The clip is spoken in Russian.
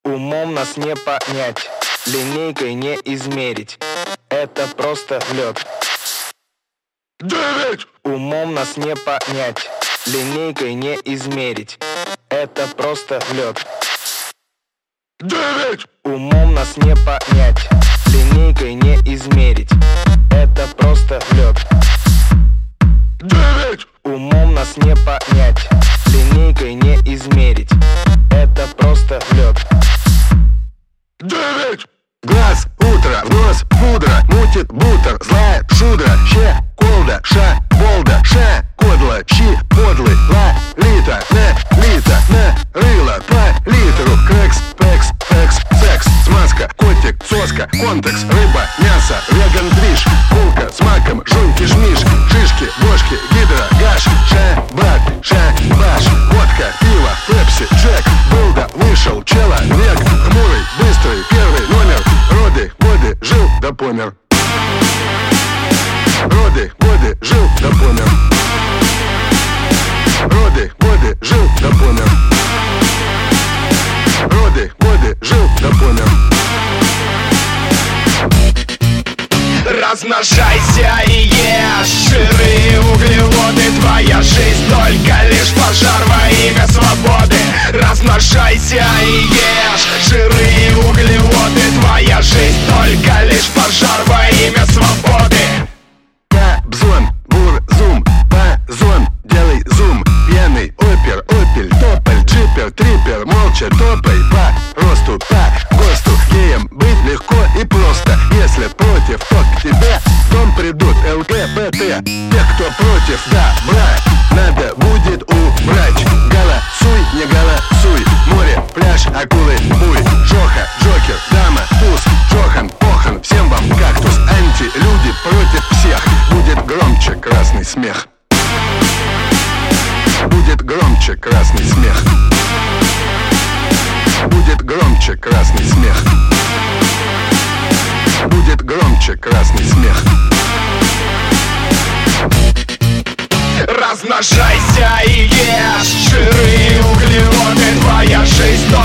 Умом нас не понять, линейкой не измерить. Это просто лед. 9. Умом нас не понять, линейкой не измерить. Это просто лед. 9. Умом нас не понять, линейкой не измерить. Это просто лед. 9. Умом нас не понять, линейкой не измерить. Это просто лед. 9. Глаз, утро, в нос, пудра, мутит бутер, злая шудра, ще, колда, ша, болда, ша, кодла, щи, подлый, ла, лита, на, рыло, по литру, крэкс, пэкс, фэкс, секс, смазка, котик, соска, контекс, рыба, мясо, веган, движ, булка с маком, жуй, кишмиш, шишки, бошки, гидро, гаш, ша, брат, ша, баш, водка, пиво, пепси, джек, булда, вышел, человек, хмурый, быстрый, первый номер, роды, годы, жил, да помер. Роды, годы, жил, да помер. Роды, годы, жил, да помер. Роды, годы, жил, да помер. Размножайся и ешь жиры и углеводы. Твоя жизнь только лишь пожар во имя свободы. Размножайся и ешь жиры и углеводы. Твоя жизнь только лишь пожар во имя свободы. Кобзон, бурзум, базон, делай зум. Пьяный опер, опель, тополь, джипер, трипер, молча топай по росту, по ГОСТу. Геем быть легко и просто. Если против, то к тебе в дом придут ЛГБТ. Тех, кто против добра, надо будет убрать. Голосуй, не голосуй. Море, пляж, акулы, буй. Жоха, Джокер, дама, туз, Джохан, Похан. Всем вам кактус, антилюди против всех. Будет громче красный смех. Будет громче красный смех. Будет громче красный смех. Будет громче красный смех. Размножайся и ешь жиры и углеводы. Твоя жизнь